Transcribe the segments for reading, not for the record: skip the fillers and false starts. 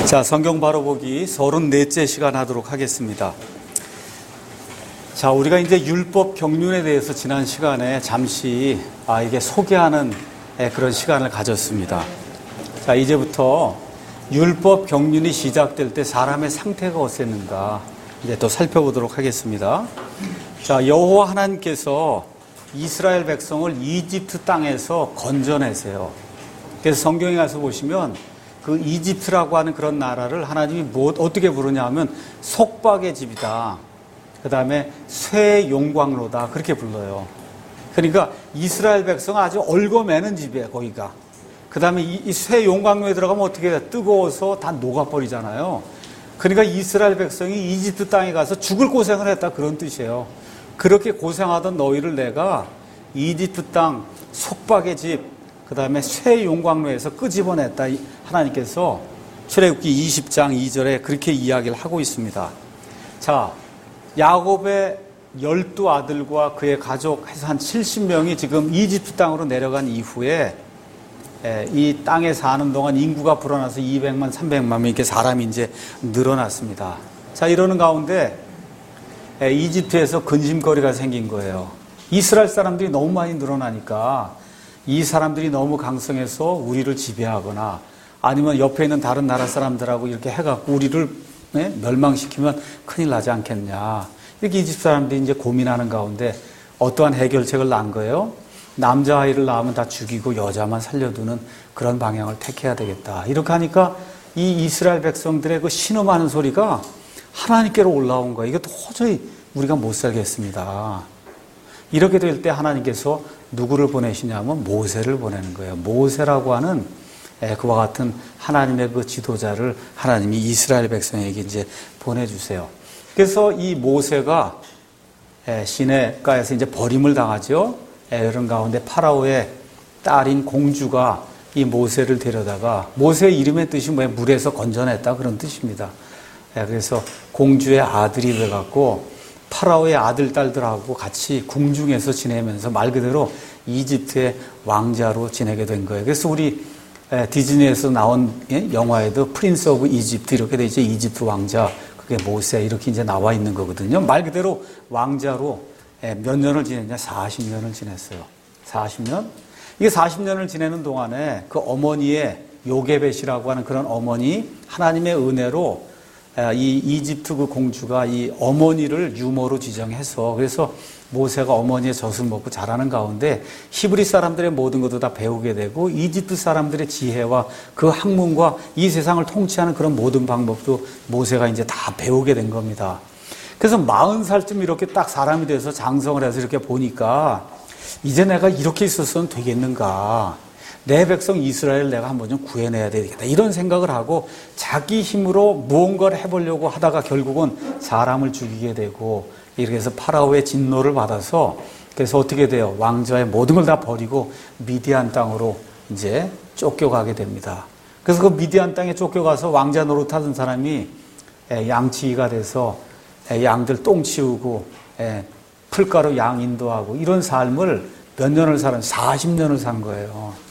자, 성경 바로 보기 34째 시간 하도록 하겠습니다. 자, 우리가 이제 율법 경륜에 대해서 지난 시간에 잠시 이게 소개하는 그런 시간을 가졌습니다. 자, 이제부터 율법 경륜이 시작될 때 사람의 상태가 어땠는가 이제 또 살펴보도록 하겠습니다. 자, 여호와 하나님께서 이스라엘 백성을 이집트 땅에서 건져내세요. 그래서 성경에 가서 보시면 그 이집트라고 하는 그런 나라를 하나님이 어떻게 부르냐 하면 속박의 집이다. 그 다음에 쇠의 용광로다. 그렇게 불러요. 그러니까 이스라엘 백성은 아주 얽어매는 집이에요, 거기가. 그 다음에 이 쇠 용광로에 들어가면 어떻게 해요? 뜨거워서 다 녹아버리잖아요. 그러니까 이스라엘 백성이 이집트 땅에 가서 죽을 고생을 했다. 그런 뜻이에요. 그렇게 고생하던 너희를 내가 이집트 땅 속박의 집, 그 다음에 쇠 용광로에서 끄집어냈다. 하나님께서 출애굽기 20장 2절에 그렇게 이야기를 하고 있습니다. 자, 야곱의 12아들과 그의 가족 해서 한 70명이 지금 이집트 땅으로 내려간 이후에 이 땅에 사는 동안 인구가 불어나서 200만, 300만 명 이렇게 사람이 이제 늘어났습니다. 자, 이러는 가운데 이집트에서 근심거리가 생긴 거예요. 이스라엘 사람들이 너무 많이 늘어나니까 이 사람들이 너무 강성해서 우리를 지배하거나 아니면 옆에 있는 다른 나라 사람들하고 이렇게 해갖고 우리를 멸망시키면 큰일 나지 않겠냐. 이렇게 이집트 사람들이 이제 고민하는 가운데 어떠한 해결책을 난 거예요? 남자아이를 낳으면 다 죽이고 여자만 살려두는 그런 방향을 택해야 되겠다. 이렇게 하니까 이 이스라엘 백성들의 그 신음하는 소리가 하나님께로 올라온 거예요. 이거 도저히 우리가 못 살겠습니다. 이렇게 될 때 하나님께서 누구를 보내시냐면 모세를 보내는 거예요. 모세라고 하는 그와 같은 하나님의 그 지도자를 하나님이 이스라엘 백성에게 이제 보내주세요. 그래서 이 모세가 시내가에서 이제 버림을 당하죠. 이런 가운데 파라오의 딸인 공주가 이 모세를 데려다가 모세의 이름의 뜻이 물에서 건져냈다 그런 뜻입니다. 그래서 공주의 아들이 돼갖고 파라오의 아들, 딸들하고 같이 궁중에서 지내면서 말 그대로 이집트의 왕자로 지내게 된 거예요. 그래서 우리 디즈니에서 나온 영화에도 프린스 오브 이집트 이렇게 돼 있죠. 이집트 왕자, 그게 모세 이렇게 이제 나와 있는 거거든요. 말 그대로 왕자로 몇 년을 지냈냐? 40년을 지냈어요. 40년? 이게 40년을 지내는 동안에 그 어머니의 요게벳이라고 하는 그런 어머니 하나님의 은혜로 이 이집트 그 공주가 이 어머니를 유모로 지정해서 그래서 모세가 어머니의 젖을 먹고 자라는 가운데 히브리 사람들의 모든 것도 다 배우게 되고 이집트 사람들의 지혜와 그 학문과 이 세상을 통치하는 그런 모든 방법도 모세가 이제 다 배우게 된 겁니다. 그래서 40살쯤 이렇게 딱 사람이 돼서 장성을 해서 이렇게 보니까 이제 내가 이렇게 있었으면 되겠는가. 내 백성 이스라엘 내가 한번 좀 구해내야 되겠다. 이런 생각을 하고 자기 힘으로 무언가를 해보려고 하다가 결국은 사람을 죽이게 되고 이렇게 해서 파라오의 진노를 받아서 그래서 어떻게 돼요? 왕좌의 모든 걸 다 버리고 미디안 땅으로 이제 쫓겨가게 됩니다. 그래서 그 미디안 땅에 쫓겨가서 왕자 노릇하던 사람이 양치기가 돼서 양들 똥 치우고 풀가루 양 인도하고 이런 삶을 몇 년을 40년을 산 거예요.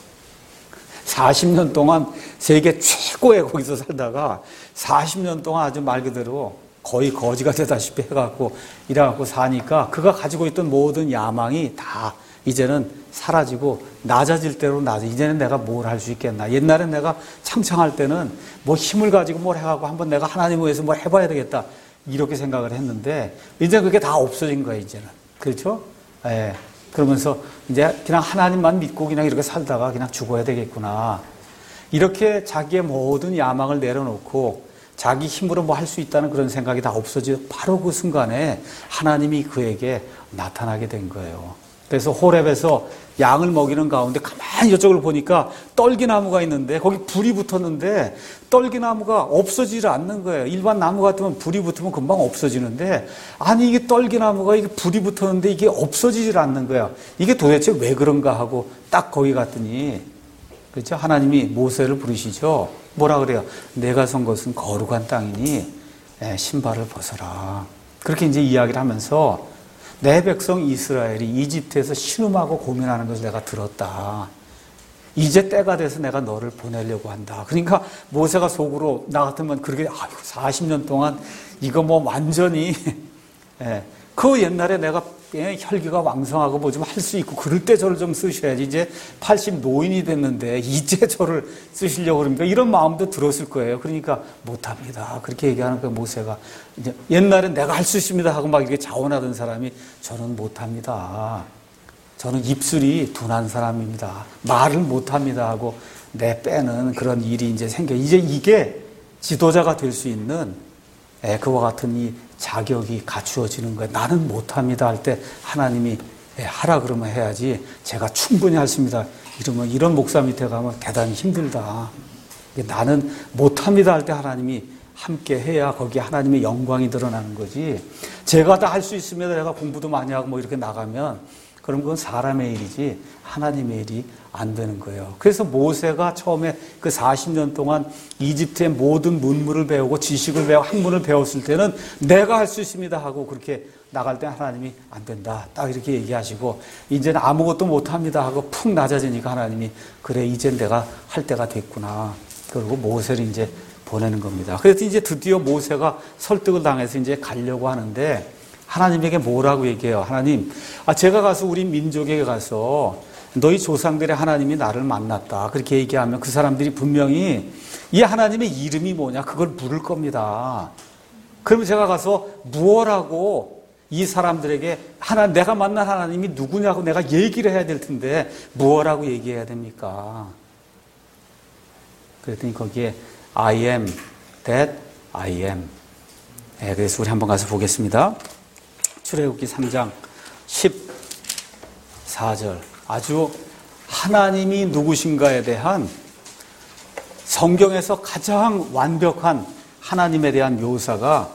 40년 동안 세계 최고의 거기서 살다가 40년 동안 아주 말 그대로 거의 거지가 되다시피 해갖고 이래갖고 사니까 그가 가지고 있던 모든 야망이 다 이제는 사라지고 낮아질 대로 이제는 내가 뭘 할 수 있겠나. 옛날엔 내가 창창할 때는 뭐 힘을 가지고 뭘 해갖고 한번 내가 하나님을 위해서 뭘 해봐야 되겠다. 이렇게 생각을 했는데 이제 그게 다 없어진 거예요, 이제는. 그렇죠? 예. 그러면서 이제 그냥 하나님만 믿고 그냥 이렇게 살다가 그냥 죽어야 되겠구나. 이렇게 자기의 모든 야망을 내려놓고 자기 힘으로 뭐 할 수 있다는 그런 생각이 다 없어지고 바로 그 순간에 하나님이 그에게 나타나게 된 거예요. 그래서 호렙에서 양을 먹이는 가운데 가만히 이쪽을 보니까 떨기나무가 있는데 거기 불이 붙었는데 떨기나무가 없어지지 않는 거예요. 일반 나무 같으면 불이 붙으면 금방 없어지는데 아니 이게 떨기나무가 이게 불이 붙었는데 이게 없어지질 않는 거야. 이게 도대체 왜 그런가 하고 딱 거기 갔더니 그렇죠? 하나님이 모세를 부르시죠. 뭐라 그래요? 내가 선 것은 거룩한 땅이니 신발을 벗어라. 그렇게 이제 이야기를 하면서 내 백성 이스라엘이 이집트에서 신음하고 고민하는 것을 내가 들었다. 이제 때가 돼서 내가 너를 보내려고 한다. 그러니까 모세가 속으로 나 같으면 그렇게 40년 동안 이거 뭐 완전히 그 옛날에 내가 혈기가 왕성하고 뭐 좀 할 수 있고 그럴 때 저를 좀 쓰셔야지. 이제 80 노인이 됐는데 이제 저를 쓰시려고 그러니까 이런 마음도 들었을 거예요. 그러니까 못합니다. 그렇게 얘기하는 그 모세가 이제 옛날에 내가 할 수 있습니다 하고 막 이렇게 자원하던 사람이 저는 못합니다. 저는 입술이 둔한 사람입니다. 말을 못합니다 하고 내빼는 그런 일이 이제 생겨. 이제 이게 지도자가 될 수 있는 그와 같은 이 자격이 갖추어지는 거예요. 나는 못합니다 할 때 하나님이 하라 그러면 해야지 제가 충분히 했습니다 이러면 이런 목사 밑에 가면 대단히 힘들다. 나는 못합니다 할 때 하나님이 함께 해야 거기에 하나님의 영광이 드러나는 거지. 제가 다 할 수 있습니다. 내가 공부도 많이 하고 뭐 이렇게 나가면 그럼 그건 사람의 일이지 하나님의 일이 안 되는 거예요. 그래서 모세가 처음에 그 40년 동안 이집트의 모든 문물을 배우고 지식을 배우고 학문을 배웠을 때는 내가 할 수 있습니다 하고 그렇게 나갈 때 하나님이 안 된다 딱 이렇게 얘기하시고 이제는 아무것도 못합니다 하고 푹 낮아지니까 하나님이 그래 이제 내가 할 때가 됐구나. 그리고 모세를 이제 보내는 겁니다. 그래서 이제 드디어 모세가 설득을 당해서 이제 가려고 하는데 하나님에게 뭐라고 얘기해요? 하나님, 제가 가서 우리 민족에게 가서 너희 조상들의 하나님이 나를 만났다. 그렇게 얘기하면 그 사람들이 분명히 이 하나님의 이름이 뭐냐? 그걸 물을 겁니다. 그러면 제가 가서 무엇라고 이 사람들에게 내가 만난 하나님이 누구냐고 내가 얘기를 해야 될 텐데 무엇라고 얘기해야 됩니까? 그랬더니 거기에 I am that I am. 그래서 우리 한번 가서 보겠습니다. 출애굽기 3장 14절 아주 하나님이 누구신가에 대한 성경에서 가장 완벽한 하나님에 대한 묘사가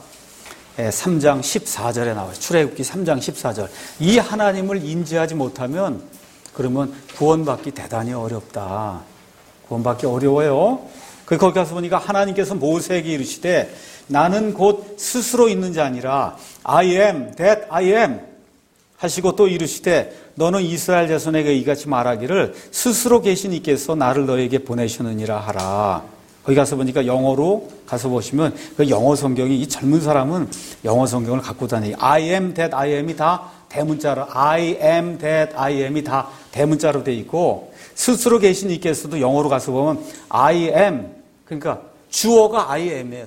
3장 14절에 나와요. 출애굽기 3장 14절. 이 하나님을 인지하지 못하면 그러면 구원받기 대단히 어렵다. 구원받기 어려워요. 거기 가서 보니까 하나님께서 모세에게 이르시되 나는 곧 스스로 있는 자 아니라 I am that I am 하시고 또 이르시되 너는 이스라엘 자손에게 이같이 말하기를 스스로 계신 이께서 나를 너에게 보내셨느니라 하라. 거기 가서 보니까 영어로 가서 보시면 그 영어 성경이 이 젊은 사람은 영어 성경을 갖고 다니고 I am that I am이 다 대문자로 I am that I am이 다 대문자로 돼 있고 스스로 계신 이께서도 영어로 가서 보면 I am 그러니까 주어가 I am이에요.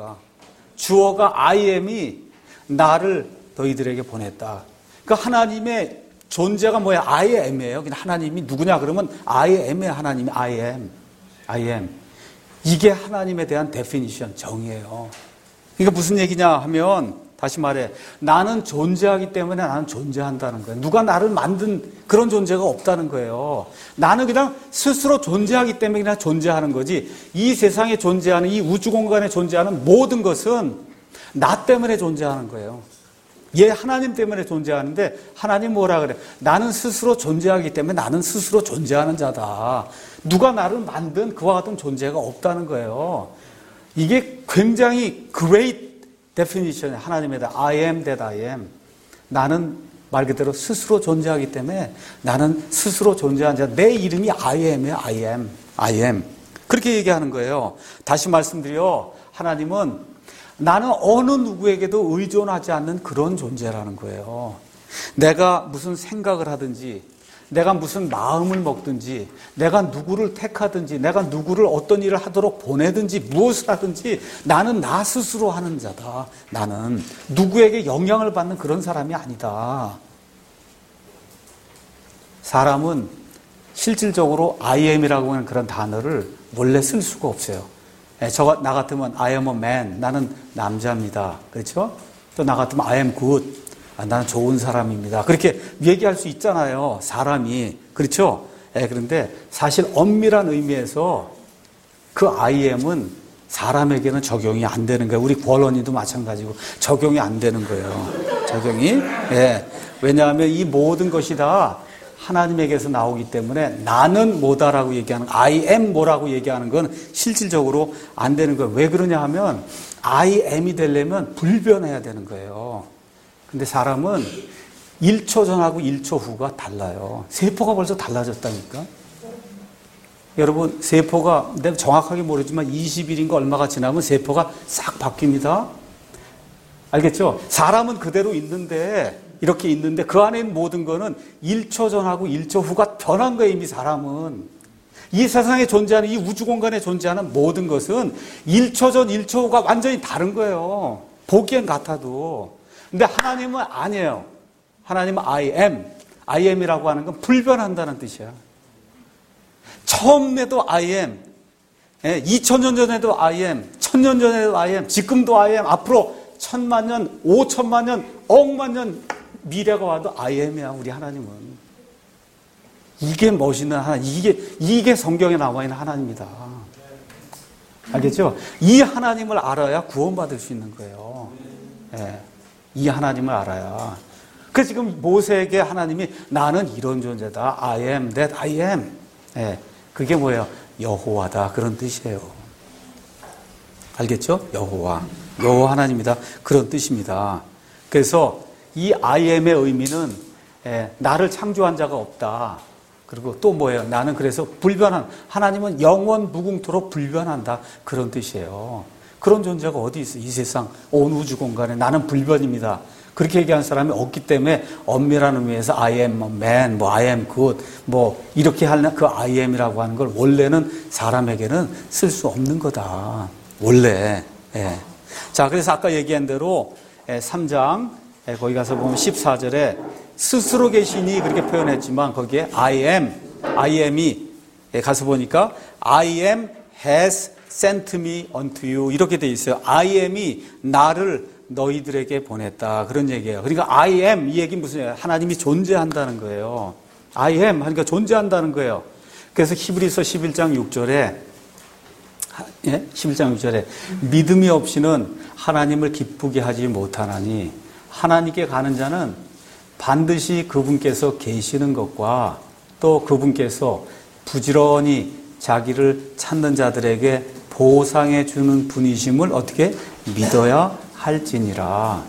주어가 I am이 나를 너희들에게 보냈다. 그러니까 하나님의 존재가 뭐야? I am이에요. 그냥 하나님이 누구냐 그러면 I am의 하나님이 I am. 이게 하나님에 대한 데피니션, 정의예요. 그러니까 무슨 얘기냐 하면 다시 말해 나는 존재하기 때문에 나는 존재한다는 거예요. 누가 나를 만든 그런 존재가 없다는 거예요. 나는 그냥 스스로 존재하기 때문에 그냥 존재하는 거지 이 세상에 존재하는 이 우주 공간에 존재하는 모든 것은 나 때문에 존재하는 거예요. 얘 하나님 때문에 존재하는데 하나님 뭐라 그래? 나는 스스로 존재하기 때문에 나는 스스로 존재하는 자다. 누가 나를 만든 그와 같은 존재가 없다는 거예요. 이게 굉장히 great definition 하나님에 대한 I am that I am. 나는 말 그대로 스스로 존재하기 때문에 나는 스스로 존재하는 자. 내 이름이 I am이에요. I am. 그렇게 얘기하는 거예요. 다시 말씀드려 하나님은 나는 어느 누구에게도 의존하지 않는 그런 존재라는 거예요. 내가 무슨 생각을 하든지 내가 무슨 마음을 먹든지 내가 누구를 택하든지 내가 누구를 어떤 일을 하도록 보내든지 무엇을 하든지 나는 나 스스로 하는 자다. 나는 누구에게 영향을 받는 그런 사람이 아니다. 사람은 실질적으로 I am이라고 하는 그런 단어를 원래 쓸 수가 없어요. 나 같으면 I am a man. 나는 남자입니다. 그렇죠? 또 나 같으면 I am good. 나는 좋은 사람입니다. 그렇게 얘기할 수 있잖아요. 사람이. 그렇죠? 그런데 사실 엄밀한 의미에서 그 I am은 사람에게는 적용이 안 되는 거예요. 우리 권원이도 마찬가지고 적용이 안 되는 거예요. 적용이. 왜냐하면 이 모든 것이 다 하나님에게서 나오기 때문에 나는 뭐다라고 얘기하는 I am 뭐라고 얘기하는 건 실질적으로 안 되는 거예요. 왜 그러냐 하면 I am이 되려면 불변해야 되는 거예요. 근데 사람은 1초 전하고 1초 후가 달라요. 세포가 벌써 달라졌다니까. 여러분, 세포가, 내가 정확하게 모르지만 20일인가 얼마가 지나면 세포가 싹 바뀝니다. 알겠죠? 사람은 그대로 있는데, 이렇게 있는데 그 안에 있는 모든 거는 1초 전하고 1초 후가 변한 거예요, 이미 사람은. 이 세상에 존재하는, 이 우주 공간에 존재하는 모든 것은 1초 전, 1초 후가 완전히 다른 거예요. 보기엔 같아도. 근데 하나님은 아니에요. 하나님은 I am. I am이라고 하는 건 불변한다는 뜻이야. 처음에도 I am. 2000년 전에도 I am. 1000년 전에도 I am. 지금도 I am. 앞으로 1000만 년, 5000만 년, 억만 년 미래가 와도 I am이야, 우리 하나님은. 이게 멋있는 하나님. 이게 성경에 나와 있는 하나님이다. 알겠죠? 이 하나님을 알아야 구원받을 수 있는 거예요. 이 하나님을 알아야. 그래서 지금 모세에게 하나님이 나는 이런 존재다. I am that I am. 그게 뭐예요? 여호와다. 그런 뜻이에요. 알겠죠? 여호와 하나님이다. 그런 뜻입니다. 그래서 이 I am의 의미는 나를 창조한 자가 없다. 그리고 또 뭐예요? 나는 그래서 불변한, 하나님은 영원 무궁토록 불변한다. 그런 뜻이에요. 그런 존재가 어디 있어? 이 세상 온 우주 공간에 나는 불변입니다. 그렇게 얘기하는 사람이 없기 때문에 엄밀한 의미에서 I am a man, I am good, 이렇게 하는 그 I am이라고 하는 걸 원래는 사람에게는 쓸 수 없는 거다. 원래. 자, 그래서 아까 얘기한 대로 3장 거기 가서 보면 14절에 스스로 계시니 그렇게 표현했지만 거기에 I am이 가서 보니까 I am has sent me unto you 이렇게 돼 있어요. I am이 나를 너희들에게 보냈다. 그런 얘기예요. 그러니까 I am 이 얘기는 무슨 얘기예요? 하나님이 존재한다는 거예요. I am 하니까 존재한다는 거예요. 그래서 히브리서 11장 6절에 11장 6절에 믿음이 없이는 하나님을 기쁘게 하지 못하나니 하나님께 가는 자는 반드시 그분께서 계시는 것과 또 그분께서 부지런히 자기를 찾는 자들에게 보상해 주는 분이심을 어떻게 믿어야 할지니라.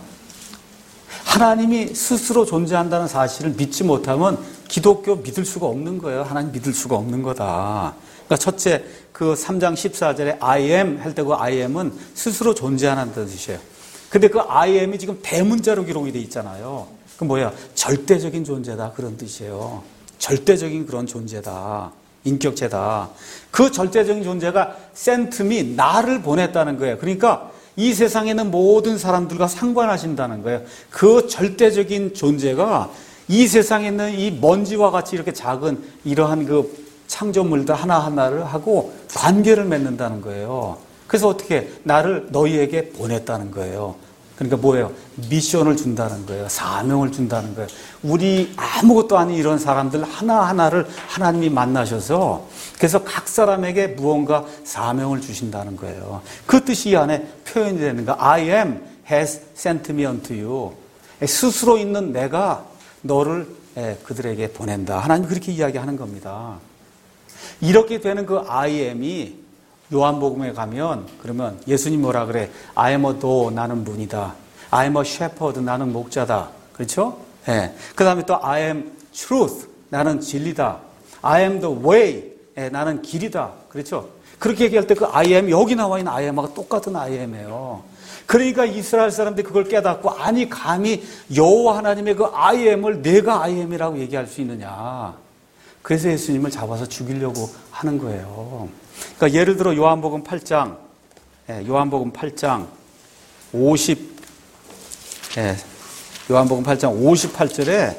하나님이 스스로 존재한다는 사실을 믿지 못하면 기독교 믿을 수가 없는 거예요. 하나님 믿을 수가 없는 거다. 그러니까 첫째, 그 3장 14절에 I am 할 때 그 I am은 스스로 존재하는 뜻이에요. 근데 그 I am이 지금 대문자로 기록이 돼 있잖아요. 그 뭐야? 절대적인 존재다. 그런 뜻이에요. 절대적인 그런 존재다. 인격체다. 그 절대적인 존재가 sent me, 나를 보냈다는 거예요. 그러니까 이 세상에 있는 모든 사람들과 상관하신다는 거예요. 그 절대적인 존재가 이 세상에 있는 이 먼지와 같이 이렇게 작은 이러한 그 창조물들 하나하나를 하고 관계를 맺는다는 거예요. 그래서 어떻게 나를 너희에게 보냈다는 거예요. 그러니까 뭐예요? 미션을 준다는 거예요. 사명을 준다는 거예요. 우리 아무것도 아닌 이런 사람들 하나하나를 하나님이 만나셔서 그래서 각 사람에게 무언가 사명을 주신다는 거예요. 그 뜻이 이 안에 표현이 되는 거예요. I am has sent me unto you. 스스로 있는 내가 너를 그들에게 보낸다. 하나님 그렇게 이야기하는 겁니다. 이렇게 되는 그 I am이 요한복음에 가면 그러면 예수님 뭐라 그래? I am a door, 나는 문이다. I am a shepherd, 나는 목자다. 그렇죠? 그 다음에 또 I am truth, 나는 진리다. I am the way, 나는 길이다. 그렇죠? 그렇게 얘기할 때 그 I am, 여기 나와 있는 I am하고 똑같은 I am이에요. 그러니까 이스라엘 사람들이 그걸 깨닫고 아니 감히 여호와 하나님의 그 I am을 내가 I am이라고 얘기할 수 있느냐. 그래서 예수님을 잡아서 죽이려고 하는 거예요. 그러니까 예를 들어 요한복음 8장 58절에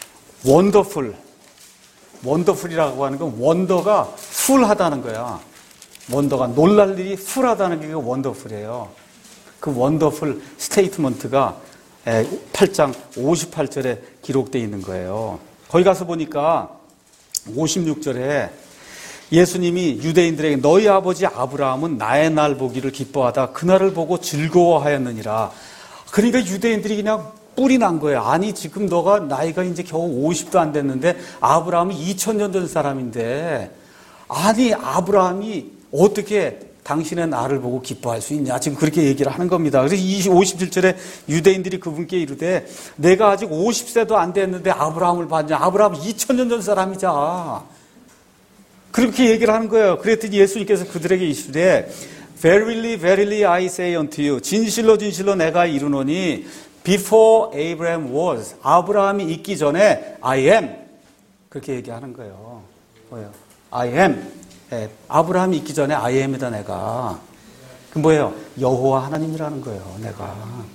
원더풀이라고 하는 건 원더가 풀하다는 거야. 원더가 놀랄 일이 풀하다는 게 원더풀이에요. 그 원더풀 스테이트먼트가 8장 58절에 기록되어 있는 거예요. 거기 가서 보니까 56절에 예수님이 유대인들에게 너희 아버지 아브라함은 나의 날 보기를 기뻐하다 그날을 보고 즐거워하였느니라. 그러니까 유대인들이 그냥 뿔이 난 거예요. 아니 지금 너가 나이가 이제 겨우 50도 안 됐는데 아브라함이 2000년 전 사람인데 아니 아브라함이 어떻게 당신의 나를 보고 기뻐할 수 있냐. 지금 그렇게 얘기를 하는 겁니다. 그래서 57절에 유대인들이 그분께 이르되 내가 아직 50세도 안 됐는데 아브라함을 봤냐. 아브라함 2000년 전 사람이자. 그렇게 얘기를 하는 거예요. 그랬더니 예수님께서 그들에게 이르시되 Verily, verily I say unto you, 진실로 진실로 내가 이르노니 Before Abraham was, 아브라함이 있기 전에 I am, 그렇게 얘기하는 거예요. 뭐예요? I am. 아브라함이 있기 전에 I am이다 내가. 그 뭐예요? 여호와 하나님이라는 거예요. 내가.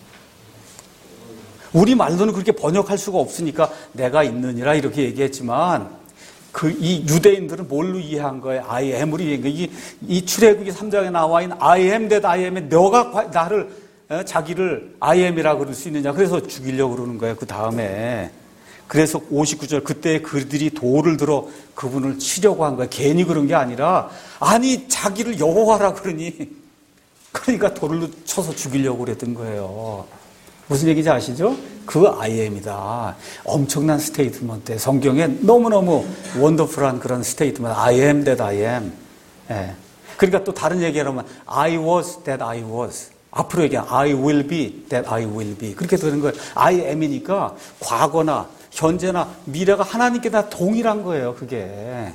우리 말로는 그렇게 번역할 수가 없으니까 내가 있느니라 이렇게 얘기했지만 이 유대인들은 뭘로 이해한 거예요? I am으로 이해한 거예요. 이 출애굽기 3장에 나와 있는 I am that I am에 너가 나를 자기를 I am이라고 그럴 수 있느냐. 그래서 죽이려고 그러는 거예요. 그 다음에. 그래서 59절 그때 그들이 돌을 들어 그분을 치려고 한 거예요. 괜히 그런 게 아니라 아니 자기를 여호와라 그러니 그러니까 돌을 쳐서 죽이려고 그랬던 거예요. 무슨 얘기인지 아시죠? 그 I am이다. 엄청난 스테이트먼트. 성경에 너무너무 원더풀한 그런 스테이트먼트. I am that I am. 그러니까 또 다른 얘기하면 I was that I was. 앞으로 얘기하면 I will be that I will be. 그렇게 되는 거예요. I am이니까 과거나 현재나 미래가 하나님께 다 동일한 거예요. 그게.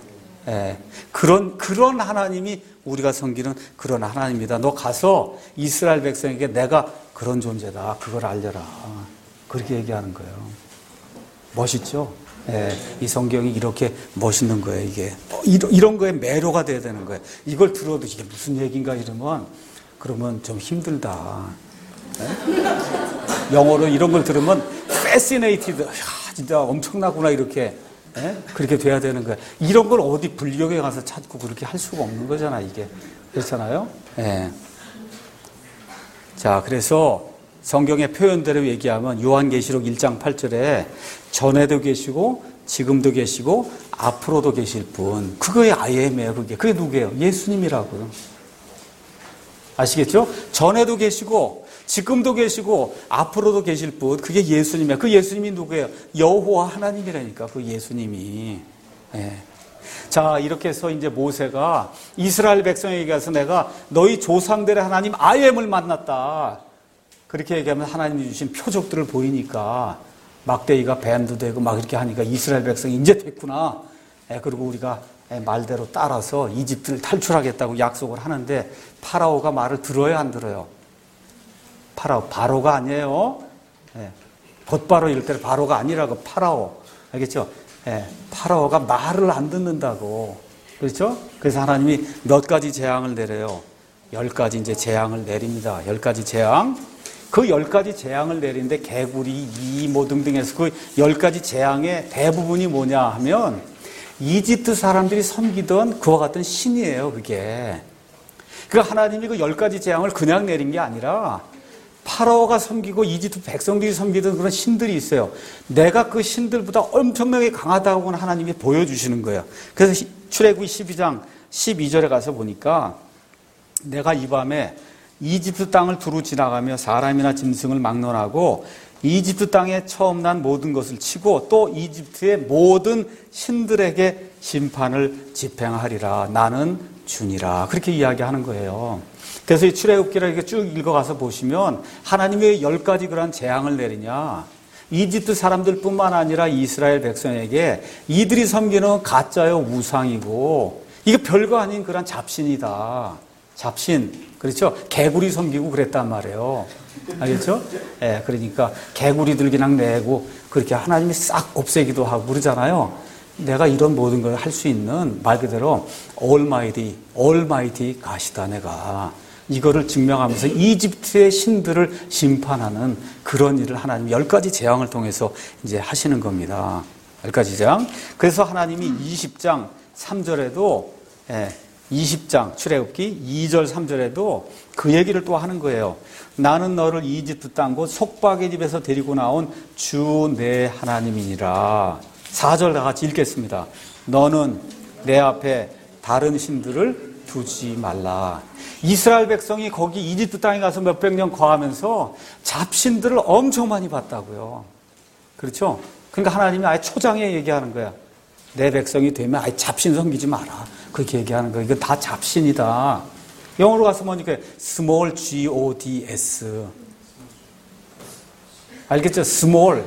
그런 하나님이 우리가 섬기는 그런 하나님입니다. 너 가서 이스라엘 백성에게 내가 그런 존재다. 그걸 알려라. 그렇게 얘기하는 거예요. 멋있죠? 이 성경이 이렇게 멋있는 거예요. 이게 이런 거에 매료가 돼야 되는 거예요. 이걸 들어도 이게 무슨 얘기인가 그러면 좀 힘들다. 영어로 이런 걸 들으면 fascinated. 진짜 엄청나구나 이렇게. 그렇게 돼야 되는 거예요. 이런 걸 어디 불교에 가서 찾고 그렇게 할 수가 없는 거잖아, 이게. 그렇잖아요? 자, 그래서 성경의 표현대로 얘기하면 요한계시록 1장 8절에 전에도 계시고 지금도 계시고 앞으로도 계실 분. 그거의 I am이에요, 그게. 그게 누구예요? 예수님이라고요. 아시겠죠? 전에도 계시고 지금도 계시고 앞으로도 계실 분, 그게 예수님이에요. 그 예수님이 누구예요? 여호와 하나님이라니까, 그 예수님이. 자, 이렇게 해서 이제 모세가 이스라엘 백성에게 가서 내가 너희 조상들의 하나님 I am을 만났다. 그렇게 얘기하면 하나님이 주신 표적들을 보이니까 막대기가 뱀도 되고 막 이렇게 하니까 이스라엘 백성이 이제 됐구나. 그리고 우리가 말대로 따라서 이집트를 탈출하겠다고 약속을 하는데 파라오가 말을 들어요, 안 들어요? 바로가 아니에요. 곧바로 이럴 때는 바로가 아니라고, 파라오. 알겠죠? 파라오가 말을 안 듣는다고. 그렇죠? 그래서 하나님이 몇 가지 재앙을 내려요. 10가지 이제 재앙을 내립니다. 10가지 재앙. 그 10가지 재앙을 내리는데 개구리, 이 뭐 등등해서 그 10가지 재앙의 대부분이 뭐냐 하면 이집트 사람들이 섬기던 그와 같은 신이에요, 그게. 그러니까 하나님이 그 10가지 재앙을 그냥 내린 게 아니라 파라오가 섬기고 이집트 백성들이 섬기던 그런 신들이 있어요. 내가 그 신들보다 엄청나게 강하다고 하나님이 보여주시는 거예요. 그래서 출애굽기 12장 12절에 가서 보니까 내가 이 밤에 이집트 땅을 두루 지나가며 사람이나 짐승을 막론하고 이집트 땅에 처음 난 모든 것을 치고 또 이집트의 모든 신들에게 심판을 집행하리라. 나는 주니라. 그렇게 이야기하는 거예요. 그래서 이 출애굽기를 이렇게 쭉 읽어가서 보시면 하나님이 왜 10가지 그런 재앙을 내리냐. 이집트 사람들뿐만 아니라 이스라엘 백성에게 이들이 섬기는 가짜요 우상이고 이게 별거 아닌 그런 잡신이다. 잡신. 그렇죠? 개구리 섬기고 그랬단 말이에요. 알겠죠? 그러니까 개구리들 그냥 내고 그렇게 하나님이 싹 없애기도 하고 그러잖아요. 내가 이런 모든 걸 할 수 있는 말 그대로 Almighty 가시다 내가. 이거를 증명하면서 이집트의 신들을 심판하는 그런 일을 하나님 10가지 재앙을 통해서 이제 하시는 겁니다. 10가지 재앙. 그래서 하나님이 20장 3절에도 20장 출애굽기 2절 3절에도 그 얘기를 또 하는 거예요. 나는 너를 이집트 땅 곧 속박의 집에서 데리고 나온 주 내 하나님이니라. 4절 다 같이 읽겠습니다. 너는 내 앞에 다른 신들을 두지 말라. 이스라엘 백성이 거기 이집트 땅에 가서 몇백 년 거하면서 잡신들을 엄청 많이 봤다고요. 그렇죠? 그러니까 하나님이 아예 초장에 얘기하는 거야. 내 백성이 되면 아예 잡신 섬기지 마라. 그렇게 얘기하는 거예요. 이거 다 잡신이다. 영어로 가서 보니까 small gods. 알겠죠? small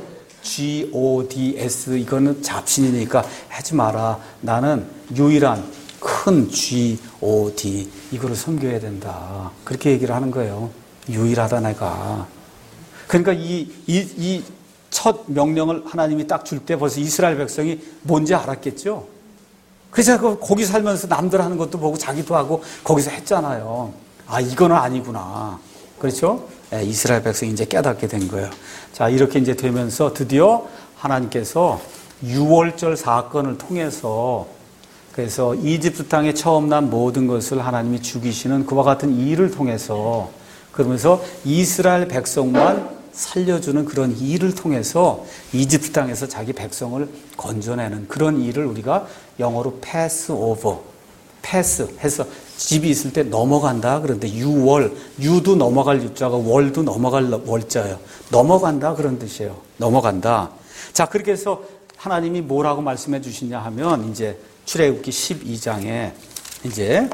gods. 이거는 잡신이니까 하지 마라. 나는 유일한 큰 G-O-D 이거를 섬겨야 된다. 그렇게 얘기를 하는 거예요. 유일하다 내가. 그러니까 이 첫 명령을 하나님이 딱 줄 때 벌써 이스라엘 백성이 뭔지 알았겠죠. 그래서 거기 살면서 남들 하는 것도 보고 자기도 하고 거기서 했잖아요. 아, 이거는 아니구나. 그렇죠? 네, 이스라엘 백성이 이제 깨닫게 된 거예요. 자, 이렇게 이제 되면서 드디어 하나님께서 6월절 사건을 통해서 그래서 이집트 땅에 처음 난 모든 것을 하나님이 죽이시는 그와 같은 일을 통해서 그러면서 이스라엘 백성만 살려주는 그런 일을 통해서 이집트 땅에서 자기 백성을 건져내는 그런 일을 우리가 영어로 pass over, pass 해서 집이 있을 때 넘어간다. 그런데 유도 넘어갈 유자가 월도 넘어갈 월자예요. 넘어간다 그런 뜻이에요. 넘어간다. 자, 그렇게 해서 하나님이 뭐라고 말씀해 주시냐 하면 이제 출애굽기 12장에 이제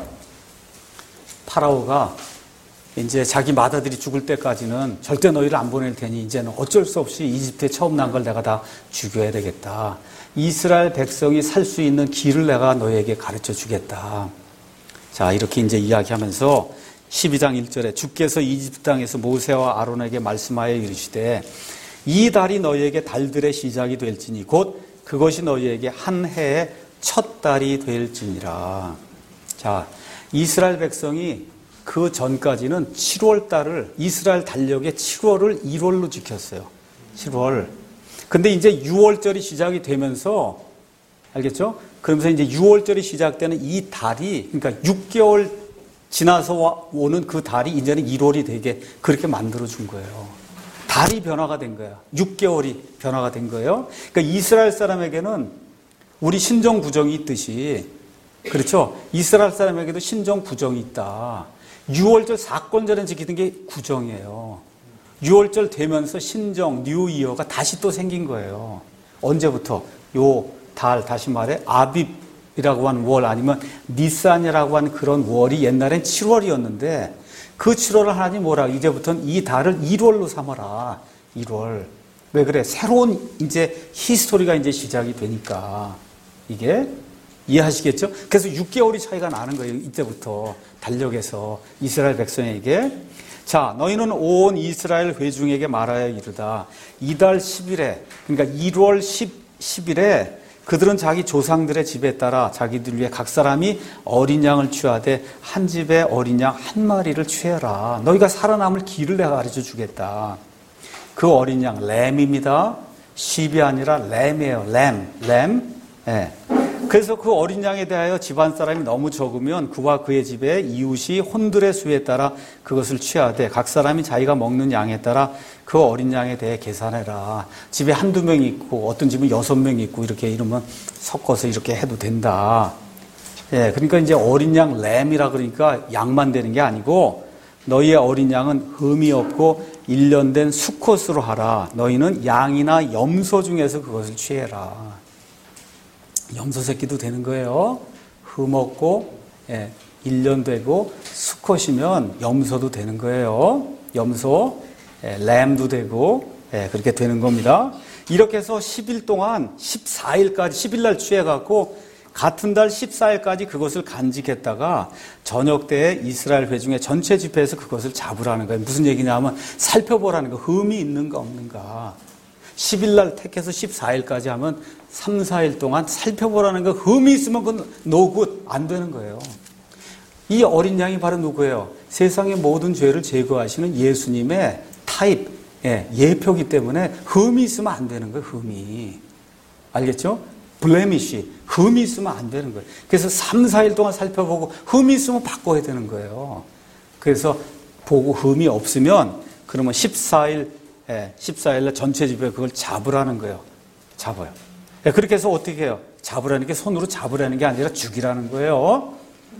파라오가 이제 자기 맏아들이 죽을 때까지는 절대 너희를 안 보낼 테니 이제는 어쩔 수 없이 이집트에 처음 난 걸 내가 다 죽여야 되겠다. 이스라엘 백성이 살 수 있는 길을 내가 너희에게 가르쳐 주겠다. 자, 이렇게 이제 이야기하면서 12장 1절에 주께서 이집트 땅에서 모세와 아론에게 말씀하여 이르시되 이 달이 너희에게 달들의 시작이 될지니 곧 그것이 너희에게 한 해의 첫 달이 될지니라. 자, 이스라엘 백성이 그 전까지는 7월 달을 이스라엘 달력의 7월을 1월로 지켰어요. 7월. 근데 이제 6월절이 시작이 되면서 알겠죠? 그러면서 이제 6월절이 시작되는 이 달이 그러니까 6개월 지나서 오는 그 달이 이제는 1월이 되게 그렇게 만들어 준 거예요. 달이 변화가 된 거야. 6개월이 변화가 된 거예요. 그러니까 이스라엘 사람에게는 우리 신정 구정이 있듯이 그렇죠? 이스라엘 사람에게도 신정 구정이 있다. 6월절 사건절은 지키는 게 구정이에요. 6월절 되면서 신정, 뉴이어가 다시 또 생긴 거예요. 언제부터? 요 달, 다시 말해 아빕이라고 하는 월 아니면 니산이라고 하는 그런 월이 옛날엔 7월이었는데 그 7월을 하나님 뭐라 이제부터는 이 달을 1월로 삼아라. 1월. 왜 그래? 새로운 이제 히스토리가 이제 시작이 되니까 이게 이해하시겠죠? 그래서 6개월이 차이가 나는 거예요. 이때부터 달력에서 이스라엘 백성에게 자, 너희는 온 이스라엘 회중에게 말하여 이르다. 이달 10일에 그러니까 1월 10일에 그들은 자기 조상들의 집에 따라 자기들 위해 각 사람이 어린 양을 취하되 한 집에 어린 양 한 마리를 취해라. 너희가 살아남을 길을 내가 가르쳐 주겠다. 그 어린 양 램입니다. 십이 아니라 램이에요. 램. 예. 그래서 그 어린 양에 대하여 집안 사람이 너무 적으면 그와 그의 집에 이웃이 혼들의 수에 따라 그것을 취하되 각 사람이 자기가 먹는 양에 따라 그 어린 양에 대해 계산해라. 집에 한두 명이 있고 어떤 집은 6명이 있고 이렇게 이러면 섞어서 이렇게 해도 된다. 예, 그러니까 이제 어린 양 램이라 그러니까 양만 되는 게 아니고 너희의 어린 양은 흠이 없고 일련된 수컷으로 하라. 너희는 양이나 염소 중에서 그것을 취해라. 염소 새끼도 되는 거예요. 흠 없고 예, 1년 되고 수컷이면 염소도 되는 거예요. 염소, 예, 램도 되고 예, 그렇게 되는 겁니다. 이렇게 해서 10일 동안 14일까지 10일 날 취해갖고 같은 달 14일까지 그것을 간직했다가 저녁 때에 이스라엘 회중의 전체 집회에서 그것을 잡으라는 거예요. 무슨 얘기냐면 살펴보라는 거. 흠이 있는가 없는가. 10일 날 택해서 14일까지 하면 3, 4일 동안 살펴보라는 거. 흠이 있으면 그건 노굿 안 되는 거예요. 이 어린 양이 바로 누구예요? 세상의 모든 죄를 제거하시는 예수님의 타입, 예표기 때문에 흠이 있으면 안 되는 거예요. 흠이. 알겠죠? 블레미시, 흠이 있으면 안 되는 거예요. 그래서 3, 4일 동안 살펴보고 흠이 있으면 바꿔야 되는 거예요. 그래서 보고 흠이 없으면 그러면 14일날 전체 집에 그걸 잡으라는 거예요. 잡아요. 그렇게 해서 어떻게 해요? 잡으라는 게 손으로 잡으라는 게 아니라 죽이라는 거예요.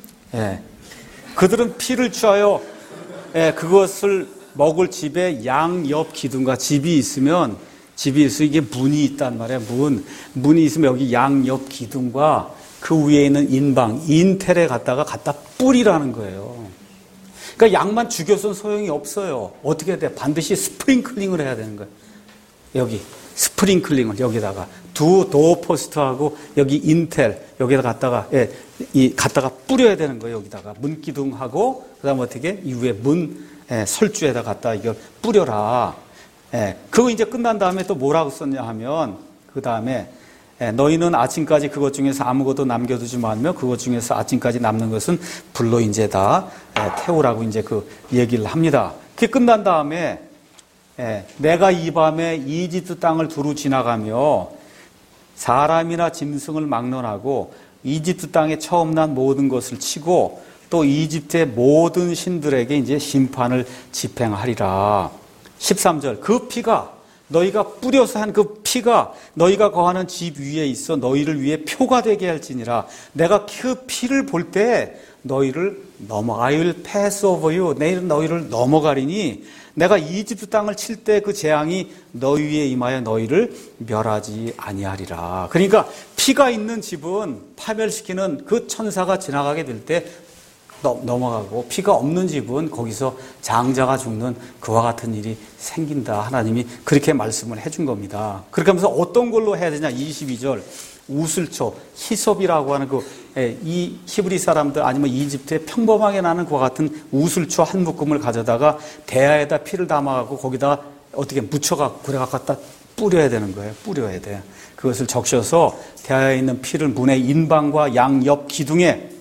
그들은 피를 취하여 그것을 먹을 집에 양 옆 기둥과 집이 있으면 이게 문이 있단 말이에요. 문이 있으면 여기 양 옆 기둥과 그 위에 있는 인텔에 갖다 뿌리라는 거예요. 그러니까 양만 죽여서는 소용이 없어요. 어떻게 해야 돼? 반드시 스프링클링을 해야 되는 거예요. 여기 스프링클링을 여기다가 두 도어 포스트하고 여기 인텔 여기다 갖다가 갖다가 뿌려야 되는 거예요. 여기다가 문기둥하고 그다음 어떻게 이후에 문 설주에다 갖다 이걸 뿌려라. 그거 이제 끝난 다음에 또 뭐라고 썼냐 하면 그 다음에 너희는 아침까지 그것 중에서 아무것도 남겨두지 말며 그것 중에서 아침까지 남는 것은 불로 이제 다 태우라고 이제 그 얘기를 합니다. 그게 끝난 다음에 내가 이 밤에 이집트 땅을 두루 지나가며 사람이나 짐승을 막론하고 이집트 땅에 처음 난 모든 것을 치고 또 이집트의 모든 신들에게 이제 심판을 집행하리라. 13절 그 피가 너희가 뿌려서 한 그 피가 너희가 거하는 집 위에 있어 너희를 위해 표가 되게 할지니라. 내가 그 피를 볼 때 너희를 I will pass over you. 내일은 너희를 넘어가리니 내가 이집트 땅을 칠 때 그 재앙이 너희 위에 임하여 너희를 멸하지 아니하리라. 그러니까 피가 있는 집은 파멸시키는 그 천사가 지나가게 될 때 넘어가고 피가 없는 집은 거기서 장자가 죽는 그와 같은 일이 생긴다. 하나님이 그렇게 말씀을 해준 겁니다. 그렇게 하면서 어떤 걸로 해야 되냐. 22절 우슬초, 히솝이라고 하는 이 히브리 사람들 아니면 이집트에 평범하게 나는 그와 같은 우슬초 한 묶음을 가져다가 대야에다 피를 담아갖고 거기다 어떻게 묻혀갖고 그래 갖다 뿌려야 되는 거예요. 뿌려야 돼. 그것을 적셔서 대야에 있는 피를 문의 인방과 양 옆 기둥에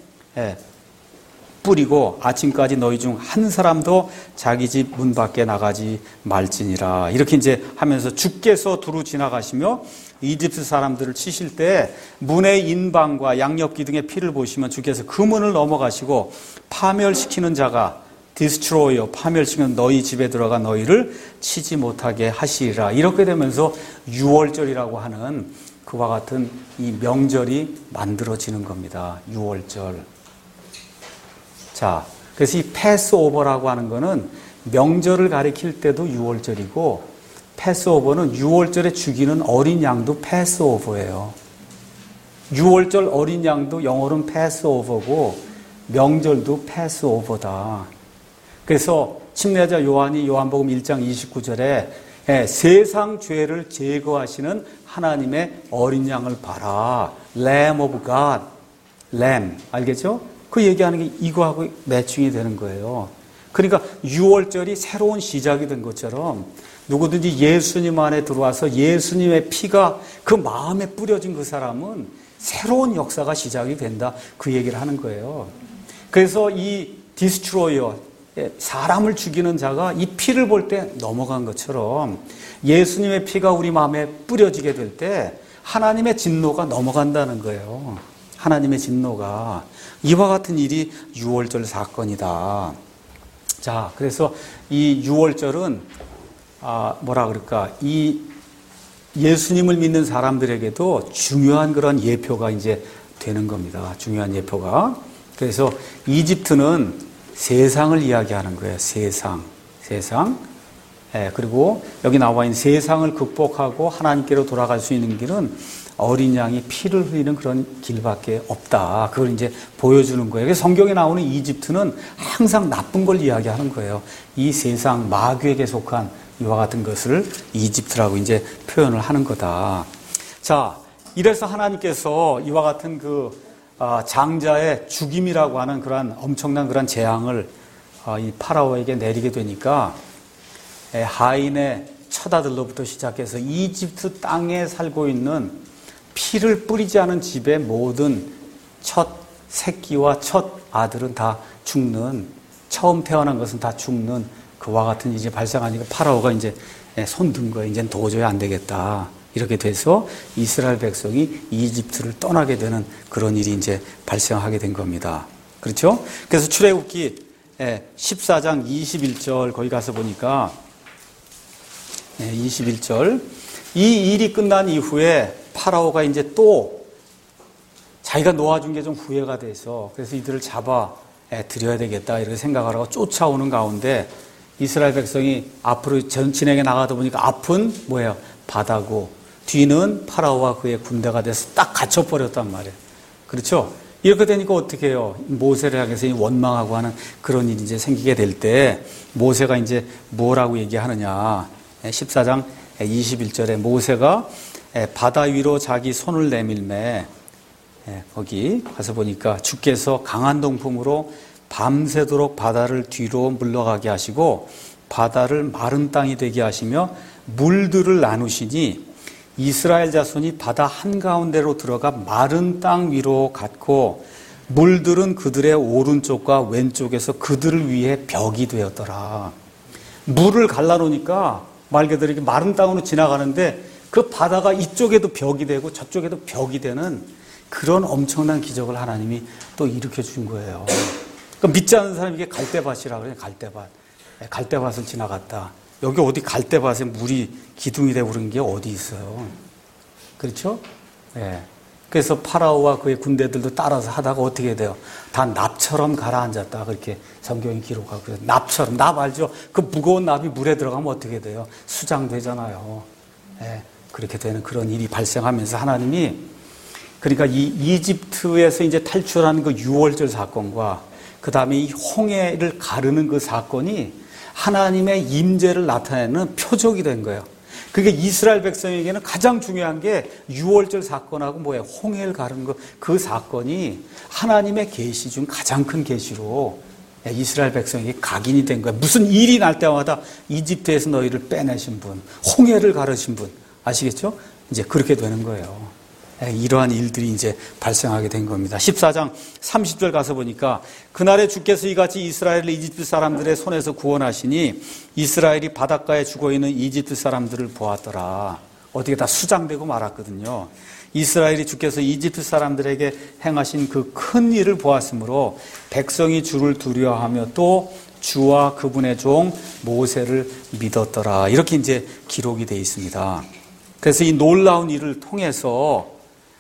뿌리고 아침까지 너희 중 한 사람도 자기 집 문 밖에 나가지 말지니라. 이렇게 이제 하면서 주께서 두루 지나가시며 이집트 사람들을 치실 때 문의 인방과 양옆 기둥의 피를 보시면 주께서 그 문을 넘어가시고 파멸시키는 자가 디스트로이어 파멸시키는 너희 집에 들어가 너희를 치지 못하게 하시리라. 이렇게 되면서 유월절이라고 하는 그와 같은 이 명절이 만들어지는 겁니다. 유월절. 자, 그래서 이 패스오버라고 하는 거는 명절을 가리킬 때도 유월절이고 패스오버는 유월절에 죽이는 어린 양도 패스오버예요. 유월절 어린 양도 영어로는 패스오버고 명절도 패스오버다. 그래서 침례자 요한이 요한복음 1장 29절에 세상 죄를 제거하시는 하나님의 어린 양을 봐라. Lamb of God. Lamb. 알겠죠? 그 얘기하는 게 이거하고 매칭이 되는 거예요. 그러니까 6월절이 새로운 시작이 된 것처럼 누구든지 예수님 안에 들어와서 예수님의 피가 그 마음에 뿌려진 그 사람은 새로운 역사가 시작이 된다. 그 얘기를 하는 거예요. 그래서 이 디스트로이어, 사람을 죽이는 자가 이 피를 볼 때 넘어간 것처럼 예수님의 피가 우리 마음에 뿌려지게 될 때 하나님의 진노가 넘어간다는 거예요. 하나님의 진노가. 이와 같은 일이 유월절 사건이다. 자, 그래서 이 유월절은 뭐라 그럴까? 이 예수님을 믿는 사람들에게도 중요한 그런 예표가 이제 되는 겁니다. 중요한 예표가. 그래서 이집트는 세상을 이야기하는 거예요. 세상. 그리고 여기 나와 있는 세상을 극복하고 하나님께로 돌아갈 수 있는 길은 어린 양이 피를 흘리는 그런 길밖에 없다. 그걸 이제 보여주는 거예요. 그래서 성경에 나오는 이집트는 항상 나쁜 걸 이야기하는 거예요. 이 세상 마귀에게 속한 이와 같은 것을 이집트라고 이제 표현을 하는 거다. 자, 이래서 하나님께서 이와 같은 그 장자의 죽임이라고 하는 그런 엄청난 그런 재앙을 이 파라오에게 내리게 되니까 하인의 처자들로부터 시작해서 이집트 땅에 살고 있는 피를 뿌리지 않은 집의 모든 첫 새끼와 첫 아들은 다 죽는, 처음 태어난 것은 다 죽는 그와 같은 일이 발생하니까 파라오가 이제 손든 거예요. 이제는 도저히 안 되겠다. 이렇게 돼서 이스라엘 백성이 이집트를 떠나게 되는 그런 일이 이제 발생하게 된 겁니다. 그렇죠? 그래서 출애굽기 14장 21절 거기 가서 보니까 21절 이 일이 끝난 이후에 파라오가 이제 또 자기가 놓아준 게 좀 후회가 돼서 그래서 이들을 잡아 드려야 되겠다 이렇게 생각을 하고 쫓아오는 가운데 이스라엘 백성이 앞으로 진행해 나가다 보니까 앞은 뭐예요? 바다고 뒤는 파라오와 그의 군대가 돼서 딱 갇혀버렸단 말이에요. 그렇죠? 이렇게 되니까 어떻게 해요? 모세를 향해서 원망하고 하는 그런 일이 이제 생기게 될 때 모세가 이제 뭐라고 얘기하느냐. 14장 21절에 모세가 바다 위로 자기 손을 내밀매 거기 가서 보니까 주께서 강한 동풍으로 밤새도록 바다를 뒤로 물러가게 하시고 바다를 마른 땅이 되게 하시며 물들을 나누시니 이스라엘 자손이 바다 한가운데로 들어가 마른 땅 위로 갔고 물들은 그들의 오른쪽과 왼쪽에서 그들을 위해 벽이 되었더라. 물을 갈라놓으니까 말 그대로 이렇게 마른 땅으로 지나가는데 그 바다가 이쪽에도 벽이 되고 저쪽에도 벽이 되는 그런 엄청난 기적을 하나님이 또 일으켜 준 거예요. 그러니까 믿지 않는 사람에게 갈대밭이라고 그래요. 갈대밭. 갈대밭을 지나갔다. 여기 어디 갈대밭에 물이 기둥이 되고 그런 게 어디 있어요. 그렇죠? 예. 그래서 파라오와 그의 군대들도 따라서 하다가 어떻게 돼요? 다 납처럼 가라앉았다. 그렇게 성경이 기록하고. 납처럼. 납 알죠? 그 무거운 납이 물에 들어가면 어떻게 돼요? 수장되잖아요. 예. 그렇게 되는 그런 일이 발생하면서 하나님이 그러니까 이 이집트에서 이제 탈출하는 그 유월절 사건과 그 다음에 이 홍해를 가르는 그 사건이 하나님의 임재를 나타내는 표적이 된 거예요. 그게 이스라엘 백성에게는 가장 중요한 게 유월절 사건하고 뭐예요? 홍해를 가르는 그 사건이 하나님의 계시 중 가장 큰 계시로 이스라엘 백성에게 각인이 된 거예요. 무슨 일이 날 때마다 이집트에서 너희를 빼내신 분, 홍해를 가르신 분 아시겠죠? 이제 그렇게 되는 거예요. 이러한 일들이 이제 발생하게 된 겁니다. 14장 30절 가서 보니까 그날에 주께서 이같이 이스라엘을 이집트 사람들의 손에서 구원하시니 이스라엘이 바닷가에 죽어있는 이집트 사람들을 보았더라. 어떻게 다 수장되고 말았거든요. 이스라엘이 주께서 이집트 사람들에게 행하신 그 큰 일을 보았으므로 백성이 주를 두려워하며 또 주와 그분의 종 모세를 믿었더라. 이렇게 이제 기록이 되어 있습니다. 그래서 이 놀라운 일을 통해서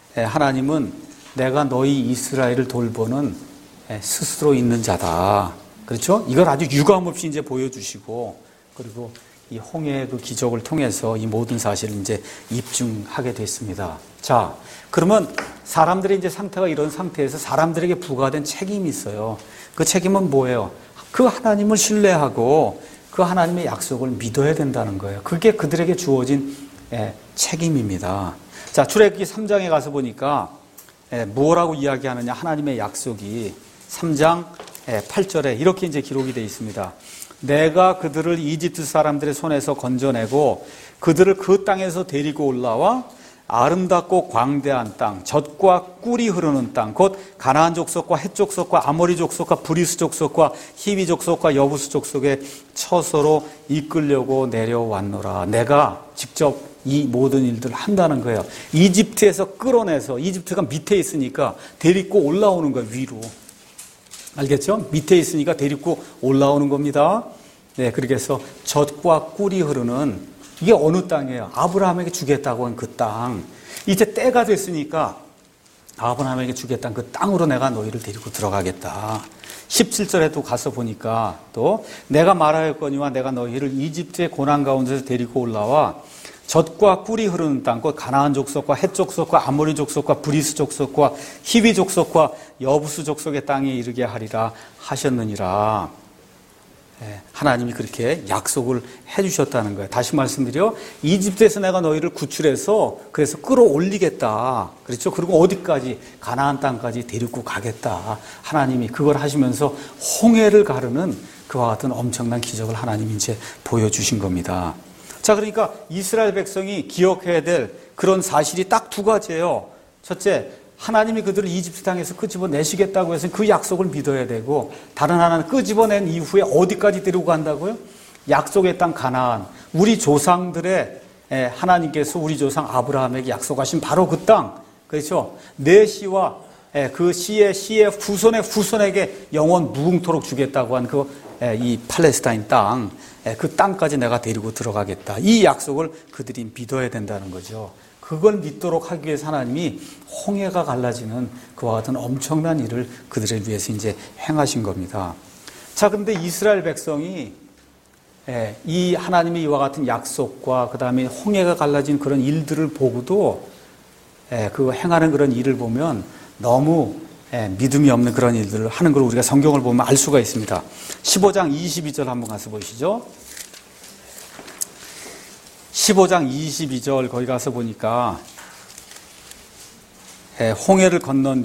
하나님은 내가 너희 이스라엘을 돌보는 스스로 있는 자다. 그렇죠? 이걸 아주 유감없이 이제 보여주시고, 그리고 이 홍해의 그 기적을 통해서 이 모든 사실을 이제 입증하게 됐습니다. 자, 그러면 사람들의 이제 상태가 이런 상태에서 사람들에게 부과된 책임이 있어요. 그 책임은 뭐예요? 그 하나님을 신뢰하고 그 하나님의 약속을 믿어야 된다는 거예요. 그게 그들에게 주어진 책임입니다. 자, 출애굽기 3장에 가서 보니까 뭐라고 이야기하느냐? 하나님의 약속이 3장 8절에 이렇게 이제 기록이 되어 있습니다. 내가 그들을 이집트 사람들의 손에서 건져내고 그들을 그 땅에서 데리고 올라와 아름답고 광대한 땅, 젖과 꿀이 흐르는 땅, 곧 가나안 족속과 헷 족속과 아모리 족속과 브리스 족속과 히비 족속과 여부스 족속의 처소로 이끌려고 내려왔노라. 내가 직접 이 모든 일들을 한다는 거예요. 이집트에서 끌어내서, 이집트가 밑에 있으니까 데리고 올라오는 거예요, 위로. 알겠죠? 밑에 있으니까 데리고 올라오는 겁니다. 네, 그렇게 해서 젖과 꿀이 흐르는, 이게 어느 땅이에요? 아브라함에게 주겠다고 한 그 땅. 이제 때가 됐으니까 아브라함에게 주겠다는 그 땅으로 내가 너희를 데리고 들어가겠다. 17절에도 가서 보니까 또 내가 말하였거니와 내가 너희를 이집트의 고난 가운데서 데리고 올라와 젖과 꿀이 흐르는 땅, 곧 가나안 족속과 헷 족속과 아모리 족속과 브리스 족속과 히비 족속과 여부스 족속의 땅에 이르게 하리라 하셨느니라. 하나님이 그렇게 약속을 해주셨다는 거예요. 다시 말씀드려, 이집트에서 내가 너희를 구출해서 그래서 끌어올리겠다. 그렇죠? 그리고 어디까지? 가나안 땅까지 데리고 가겠다. 하나님이 그걸 하시면서 홍해를 가르는 그와 같은 엄청난 기적을 하나님이 이제 보여주신 겁니다. 자, 그러니까 이스라엘 백성이 기억해야 될 그런 사실이 딱 두 가지예요. 첫째, 하나님이 그들을 이집트 땅에서 끄집어내시겠다고 해서 그 약속을 믿어야 되고, 다른 하나는 끄집어낸 이후에 어디까지 데리고 간다고요? 약속의 땅 가나안, 우리 조상들의 하나님께서 우리 조상 아브라함에게 약속하신 바로 그 땅, 그렇죠? 내 씨와 그 씨의 후손에게 영원 무궁토록 주겠다고 한 이 팔레스타인 땅, 그 땅까지 내가 데리고 들어가겠다. 이 약속을 그들이 믿어야 된다는 거죠. 그걸 믿도록 하기 위해서 하나님이 홍해가 갈라지는 그와 같은 엄청난 일을 그들을 위해서 이제 행하신 겁니다. 자, 그런데 이스라엘 백성이 이 하나님의 이와 같은 약속과 그 다음에 홍해가 갈라진 그런 일들을 보고도 그 행하는 그런 일을 보면 너무 믿음이 없는 그런 일들을 하는 걸 우리가 성경을 보면 알 수가 있습니다. 15장 22절 한번 가서 보시죠. 15장 22절 거기 가서 보니까 홍해를 건넌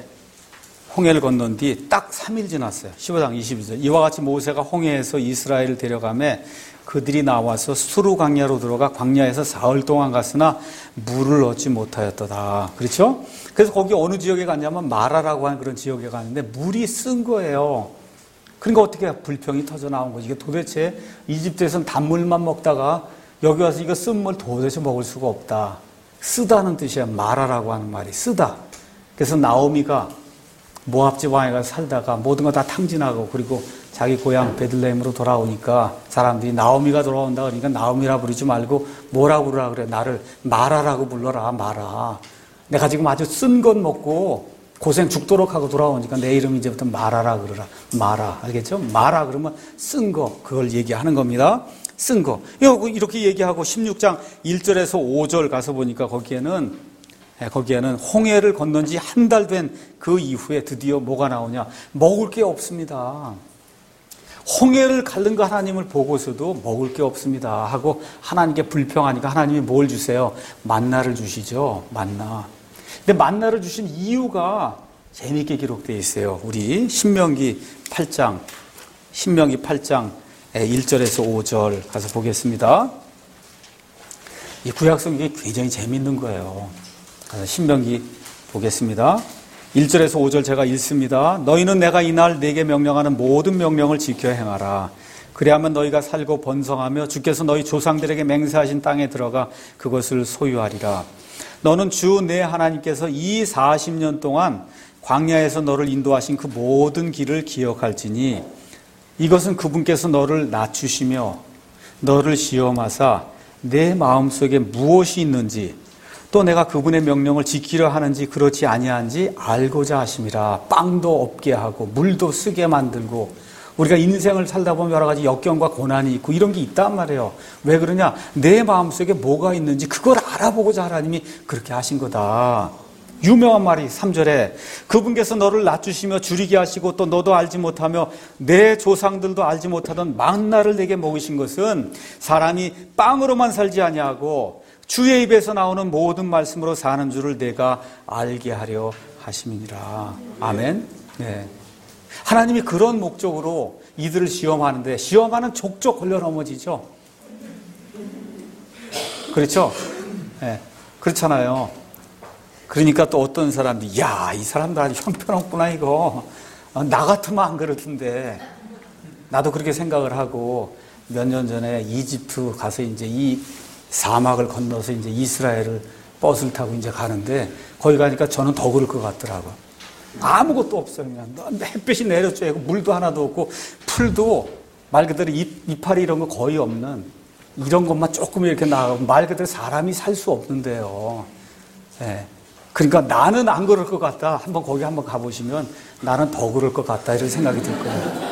뒤 딱 3일 지났어요. 15장 22절. 이와 같이 모세가 홍해에서 이스라엘을 데려가매 그들이 나와서 수르 광야로 들어가 광야에서 사흘 동안 갔으나 물을 얻지 못하였도다. 그렇죠? 그래서 거기 어느 지역에 갔냐면 마라라고 하는 그런 지역에 갔는데 물이 쓴 거예요. 그러니까 어떻게 불평이 터져 나온 거지. 이게 도대체 이집트에서는 단물만 먹다가 여기 와서 이거 쓴 물 도대체 먹을 수가 없다. 쓰다는 뜻이야. 마라라고 하는 말이 쓰다. 그래서 나오미가 모압집 왕에 가서 살다가 모든 거 다 탕진하고 그리고 자기 고향 베들레헴으로 돌아오니까 사람들이 나오미가 돌아온다 그러니까 나오미라 부르지 말고 뭐라 부르라 그래. 나를 마라라고 불러라. 마라. 내가 지금 아주 쓴 것 먹고 고생 죽도록 하고 돌아오니까 내 이름 이제부터 마라라 그러라. 마라. 알겠죠? 마라 그러면 쓴 거. 그걸 얘기하는 겁니다. 쓴 거. 이렇게 얘기하고 16장 1절에서 5절 가서 보니까 거기에는 홍해를 건넌 지 한 달 된 그 이후에 드디어 뭐가 나오냐. 먹을 게 없습니다. 홍해를 가른 거 하나님을 보고서도 먹을 게 없습니다 하고 하나님께 불평하니까 하나님이 뭘 주세요? 만나를 주시죠. 만나. 근데 만나를 주신 이유가 재미있게 기록되어 있어요. 우리 신명기 8장 1절에서 5절 가서 보겠습니다. 이 구약성경이 굉장히 재미있는 거예요. 신명기 보겠습니다. 1절에서 5절 제가 읽습니다. 너희는 내가 이날 네게 명령하는 모든 명령을 지켜 행하라. 그리하면 너희가 살고 번성하며 주께서 너희 조상들에게 맹세하신 땅에 들어가 그것을 소유하리라. 너는 주 내 하나님께서 이 40년 동안 광야에서 너를 인도하신 그 모든 길을 기억할지니 이것은 그분께서 너를 낮추시며 너를 시험하사 내 마음속에 무엇이 있는지 또 내가 그분의 명령을 지키려 하는지 그렇지 아니한지 알고자 하심이라. 빵도 없게 하고 물도 쓰게 만들고 우리가 인생을 살다 보면 여러 가지 역경과 고난이 있고 이런 게 있단 말이에요. 왜 그러냐? 내 마음속에 뭐가 있는지 그걸 알아보고자 하나님이 그렇게 하신 거다. 유명한 말이 3절에 그분께서 너를 낮추시며 줄이게 하시고 또 너도 알지 못하며 내 조상들도 알지 못하던 만나를 내게 먹이신 것은 사람이 빵으로만 살지 아니하고 주의 입에서 나오는 모든 말씀으로 사는 줄을 내가 알게 하려 하심이니라. 아멘. 네. 하나님이 그런 목적으로 이들을 시험하는데 시험하는 족족 걸려 넘어지죠. 그렇죠? 네. 그렇잖아요. 그러니까 또 어떤 사람들이 야, 이 사람들 아주 형편없구나 이거. 나 같으면 안 그렇던데. 나도 그렇게 생각을 하고 몇 년 전에 이집트 가서 이제 이 사막을 건너서 이제 이스라엘을 버스를 타고 이제 가는데 거기 가니까 저는 더 그럴 것 같더라고요. 아무것도 없어요. 그냥 햇빛이 내려쬐고 물도 하나도 없고 풀도 말 그대로 이파리 이런 거 거의 없는 이런 것만 조금 이렇게 나가고 말 그대로 사람이 살 수 없는데요. 네. 그러니까 나는 안 그럴 것 같다. 한번 거기 한번 가보시면 나는 더 그럴 것 같다 이런 생각이 들 거예요.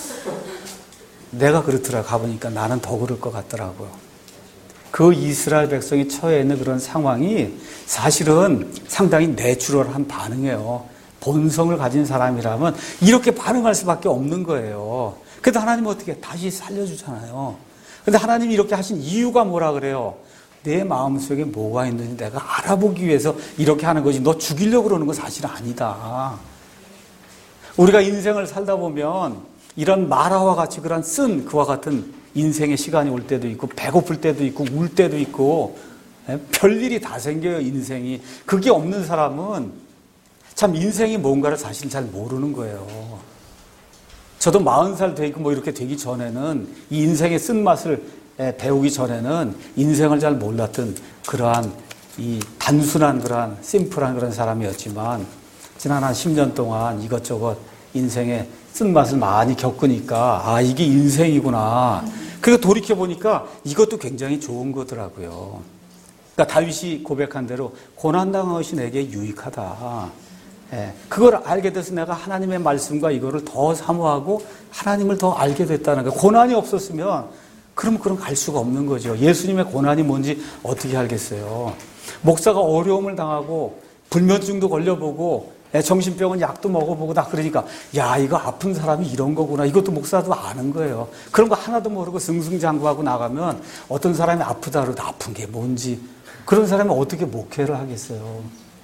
내가 그렇더라. 가보니까 나는 더 그럴 것 같더라고요. 그 이스라엘 백성이 처해 있는 그런 상황이 사실은 상당히 내추럴한 반응이에요. 본성을 가진 사람이라면 이렇게 반응할 수밖에 없는 거예요. 그래도 하나님은 어떻게 다시 살려주잖아요. 그런데 하나님이 이렇게 하신 이유가 뭐라 그래요? 내 마음속에 뭐가 있는지 내가 알아보기 위해서 이렇게 하는 거지 너 죽이려고 그러는 건 사실 아니다. 우리가 인생을 살다 보면 이런 마라와 같이 그런 쓴 그와 같은 인생의 시간이 올 때도 있고 배고플 때도 있고 울 때도 있고 별일이 다 생겨요. 인생이. 그게 없는 사람은 참 인생이 뭔가를 사실 잘 모르는 거예요. 저도 40살 되고 뭐 이렇게 되기 전에는 이 인생의 쓴맛을 배우기 전에는 인생을 잘 몰랐던 그러한 이 단순한 그러한 심플한 그런 사람이었지만 지난 한 10년 동안 이것저것 인생의 쓴맛을 많이 겪으니까 아 이게 인생이구나. 그래서 돌이켜보니까 이것도 굉장히 좋은 거더라고요. 그러니까 다윗이 고백한 대로 고난당한 것이 내게 유익하다. 그걸 알게 돼서 내가 하나님의 말씀과 이거를 더 사모하고 하나님을 더 알게 됐다는 거예요. 고난이 없었으면 그럼 갈 수가 없는 거죠. 예수님의 고난이 뭔지 어떻게 알겠어요. 목사가 어려움을 당하고 불면증도 걸려보고 정신병은 약도 먹어보고 다 그러니까 야 이거 아픈 사람이 이런 거구나. 이것도 목사도 아는 거예요. 그런 거 하나도 모르고 승승장구하고 나가면 어떤 사람이 아프다 그러도 아픈 게 뭔지 그런 사람이 어떻게 목회를 하겠어요.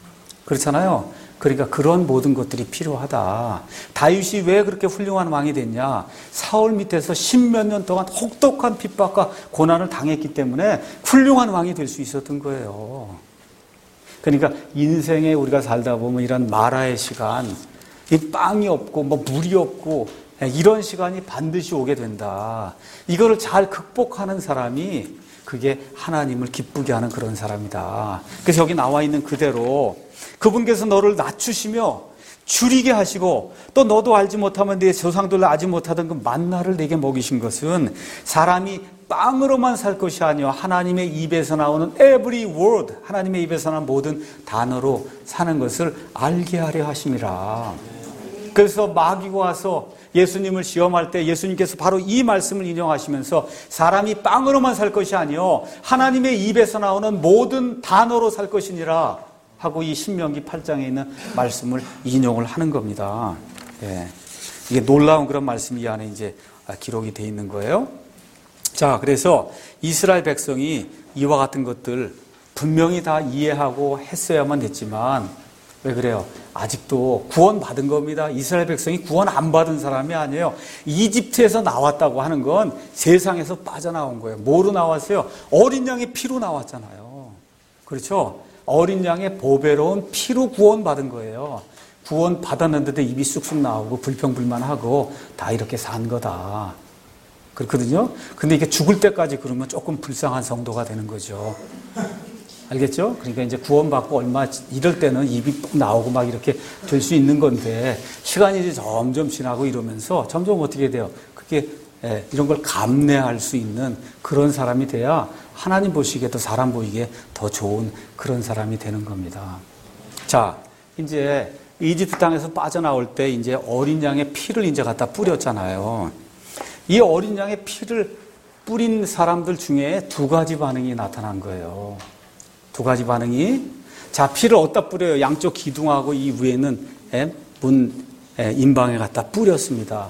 그렇잖아요. 그러니까 그런 모든 것들이 필요하다. 다윗이 왜 그렇게 훌륭한 왕이 됐냐. 사울 밑에서 십몇 년 동안 혹독한 핍박과 고난을 당했기 때문에 훌륭한 왕이 될 수 있었던 거예요. 그러니까 인생에 우리가 살다 보면 이런 마라의 시간, 이 빵이 없고 뭐 물이 없고 이런 시간이 반드시 오게 된다. 이거를 잘 극복하는 사람이 그게 하나님을 기쁘게 하는 그런 사람이다. 그래서 여기 나와 있는 그대로 그분께서 너를 낮추시며 줄이게 하시고 또 너도 알지 못하면 내 조상들로 알지 못하던 그 만나를 내게 먹이신 것은 사람이 빵으로만 살 것이 아니요 하나님의 입에서 나오는 every word, 하나님의 입에서 나오는 모든 단어로 사는 것을 알게 하려 하심이라. 그래서 마귀가 와서 예수님을 시험할 때 예수님께서 바로 이 말씀을 인용하시면서 사람이 빵으로만 살 것이 아니요 하나님의 입에서 나오는 모든 단어로 살 것이니라 하고 이 신명기 8장에 있는 말씀을 인용을 하는 겁니다. 예. 이게 놀라운 그런 말씀이 이 안에 이제 기록이 되어 있는 거예요. 자, 그래서 이스라엘 백성이 이와 같은 것들 분명히 다 이해하고 했어야만 됐지만 왜 그래요? 아직도 구원받은 겁니다. 이스라엘 백성이 구원 안 받은 사람이 아니에요. 이집트에서 나왔다고 하는 건 세상에서 빠져나온 거예요. 뭐로 나왔어요? 어린 양의 피로 나왔잖아요. 그렇죠? 어린 양의 보배로운 피로 구원받은 거예요. 구원받았는데도 입이 쑥쑥 나오고 불평불만하고 다 이렇게 산 거다. 그렇거든요. 근데 이게 죽을 때까지 그러면 조금 불쌍한 성도가 되는 거죠. 알겠죠? 그러니까 이제 구원받고 얼마 이럴 때는 입이 뚝 나오고 막 이렇게 될 수 있는 건데 시간이 이제 점점 지나고 이러면서 점점 어떻게 돼요? 그게 이런 걸 감내할 수 있는 그런 사람이 돼야 하나님 보시기에도 사람 보이기에 더 좋은 그런 사람이 되는 겁니다. 자, 이제 이집트 땅에서 빠져나올 때 이제 어린 양의 피를 이제 갖다 뿌렸잖아요. 이 어린 양의 피를 뿌린 사람들 중에 두 가지 반응이 나타난 거예요. 두 가지 반응이. 자, 피를 어디다 뿌려요? 양쪽 기둥하고 이 위에는 문 임방에 갖다 뿌렸습니다.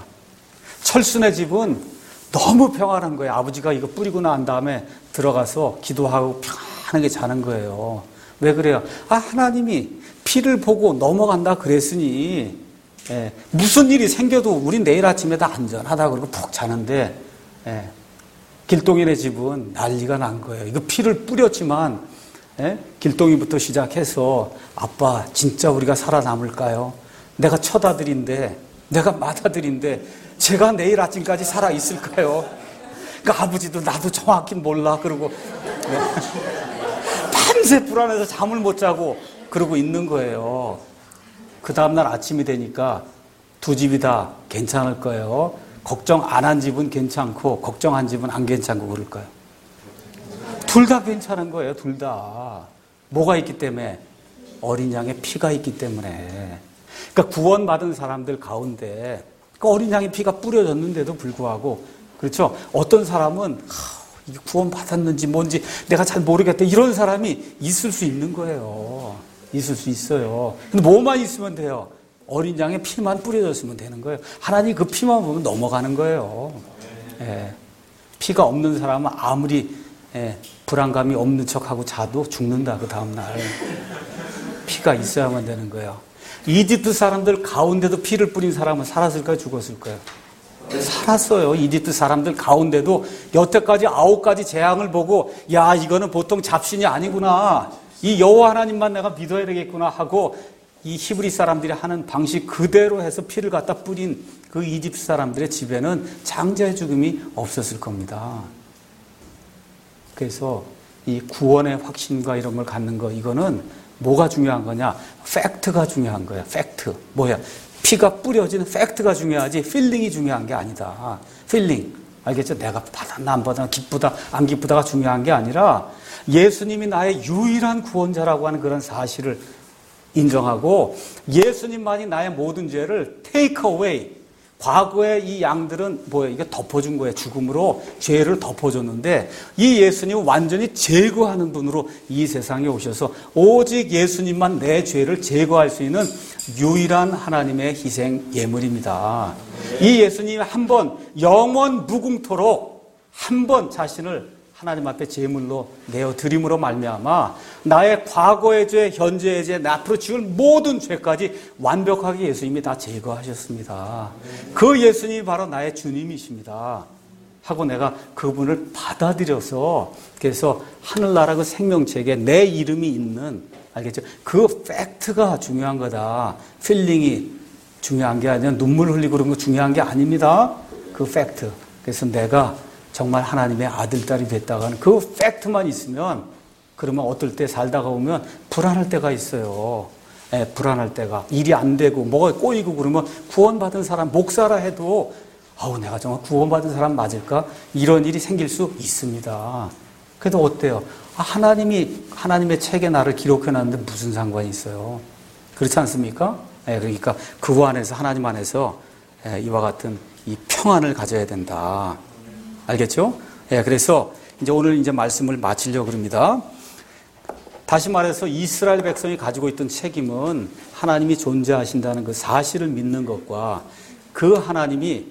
철순의 집은 너무 평안한 거예요. 아버지가 이거 뿌리고 난 다음에 들어가서 기도하고 평안하게 자는 거예요. 왜 그래요? 하나님이 피를 보고 넘어간다 그랬으니 무슨 일이 생겨도 우린 내일 아침에 다 안전하다 그러고 푹 자는데 길동이네 집은 난리가 난 거예요. 이거 피를 뿌렸지만 길동이부터 시작해서 아빠 진짜 우리가 살아남을까요? 내가 처다들인데 내가 맏아들인데 제가 내일 아침까지 살아있을까요? 그러니까 아버지도 나도 정확히 몰라 그러고 밤새 불안해서 잠을 못 자고 그러고 있는 거예요. 그 다음날 아침이 되니까 두 집이 다 괜찮을 거예요. 걱정 안 한 집은 괜찮고 걱정한 집은 안 괜찮고 그럴 거예요. 둘 다 괜찮은 거예요. 둘 다. 뭐가 있기 때문에? 어린 양의 피가 있기 때문에. 그러니까 구원받은 사람들 가운데 그 어린 양의 피가 뿌려졌는데도 불구하고 그렇죠? 어떤 사람은 구원받았는지 뭔지 내가 잘 모르겠다 이런 사람이 있을 수 있는 거예요. 있을 수 있어요. 근데 뭐만 있으면 돼요? 어린 양의 피만 뿌려졌으면 되는 거예요. 하나님 그 피만 보면 넘어가는 거예요. 피가 없는 사람은 아무리 불안감이 없는 척하고 자도 죽는다 그 다음날. 피가 있어야만 되는 거예요. 이집트 사람들 가운데도 피를 뿌린 사람은 살았을까요? 죽었을까요? 살았어요. 이집트 사람들 가운데도 여태까지 9가지 재앙을 보고 야 이거는 보통 잡신이 아니구나. 이 여호와 하나님만 내가 믿어야 되겠구나 하고 이 히브리 사람들이 하는 방식 그대로 해서 피를 갖다 뿌린 그 이집트 사람들의 집에는 장자의 죽음이 없었을 겁니다. 그래서 이 구원의 확신과 이런 걸 갖는 거 이거는 뭐가 중요한 거냐? 팩트가 중요한 거야. 팩트. 뭐야? 피가 뿌려진 팩트가 중요하지 필링이 중요한 게 아니다. 필링. 알겠죠? 내가 받았나 안 받았나 기쁘다 안 기쁘다가 중요한 게 아니라 예수님이 나의 유일한 구원자라고 하는 그런 사실을 인정하고 예수님만이 나의 모든 죄를 take away 과거에 이 양들은 뭐예요? 이게 덮어준 거예요. 죽음으로 죄를 덮어줬는데 이 예수님은 완전히 제거하는 분으로 이 세상에 오셔서 오직 예수님만 내 죄를 제거할 수 있는 유일한 하나님의 희생 예물입니다. 이 예수님이 한 번 영원 무궁토록 한 번 자신을 하나님 앞에 제물로 내어 드림으로 말미암아 나의 과거의 죄, 현재의 죄, 앞으로 지을 모든 죄까지 완벽하게 예수님이 다 제거하셨습니다. 그 예수님이 바로 나의 주님이십니다. 하고 내가 그분을 받아들여서 그래서 하늘나라 그 생명책에 내 이름이 있는, 알겠죠? 그 팩트가 중요한 거다. 필링이 중요한 게 아니라 눈물 흘리고 그런 거 중요한 게 아닙니다. 그 팩트. 그래서 내가 정말 하나님의 아들, 딸이 됐다고 하는 그 팩트만 있으면 그러면 어떨 때 살다가 보면 불안할 때가 있어요. 불안할 때가. 일이 안 되고 뭐가 꼬이고 그러면 구원받은 사람, 목사라 해도 내가 정말 구원받은 사람 맞을까? 이런 일이 생길 수 있습니다. 그래도 어때요? 하나님의 책에 나를 기록해놨는데 무슨 상관이 있어요? 그렇지 않습니까? 그러니까 그 안에서, 하나님 안에서 이와 같은 이 평안을 가져야 된다. 알겠죠? 그래서 이제 오늘 이제 말씀을 마치려고 합니다. 다시 말해서 이스라엘 백성이 가지고 있던 책임은 하나님이 존재하신다는 그 사실을 믿는 것과 그 하나님이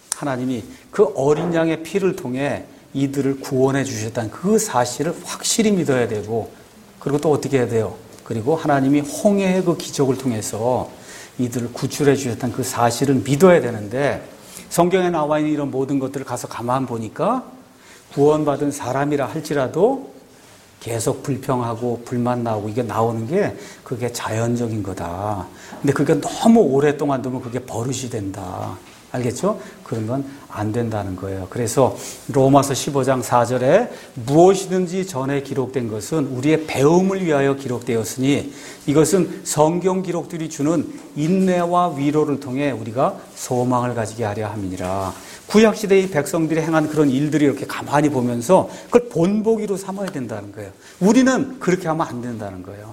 그 어린 양의 피를 통해 이들을 구원해 주셨다는 그 사실을 확실히 믿어야 되고, 그리고 또 어떻게 해야 돼요? 그리고 하나님이 홍해의 그 기적을 통해서 이들을 구출해 주셨다는 그 사실을 믿어야 되는데, 성경에 나와 있는 이런 모든 것들을 가서 가만 보니까 구원받은 사람이라 할지라도 계속 불평하고 불만 나오고 이게 나오는 게 그게 자연적인 거다. 근데 그게 너무 오랫동안 두면 그게 버릇이 된다. 알겠죠? 그런 건 안 된다는 거예요. 그래서 로마서 15장 4절에 무엇이든지 전에 기록된 것은 우리의 배움을 위하여 기록되었으니 이것은 성경 기록들이 주는 인내와 위로를 통해 우리가 소망을 가지게 하려 함이니라. 구약시대의 백성들이 행한 그런 일들이 이렇게 가만히 보면서 그걸 본보기로 삼아야 된다는 거예요. 우리는 그렇게 하면 안 된다는 거예요.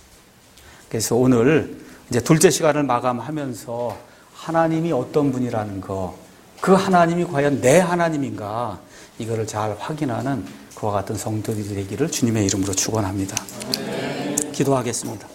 그래서 오늘 이제 둘째 시간을 마감하면서 하나님이 어떤 분이라는 거, 그 하나님이 과연 내 하나님인가, 이거를 잘 확인하는 그와 같은 성도들이 되기를 주님의 이름으로 축원합니다. 기도하겠습니다.